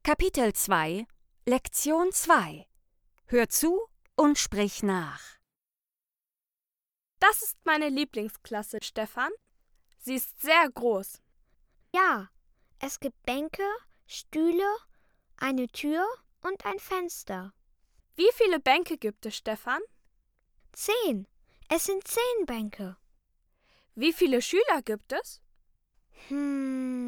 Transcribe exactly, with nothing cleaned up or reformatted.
Kapitel zwei, Lektion zwei. Hör zu und sprich nach. Das ist meine Lieblingsklasse, Stefan. Sie ist sehr groß. Ja, es gibt Bänke, Stühle, eine Tür und ein Fenster. Wie viele Bänke gibt es, Stefan? Zehn. Es sind zehn Bänke. Wie viele Schüler gibt es? Hm.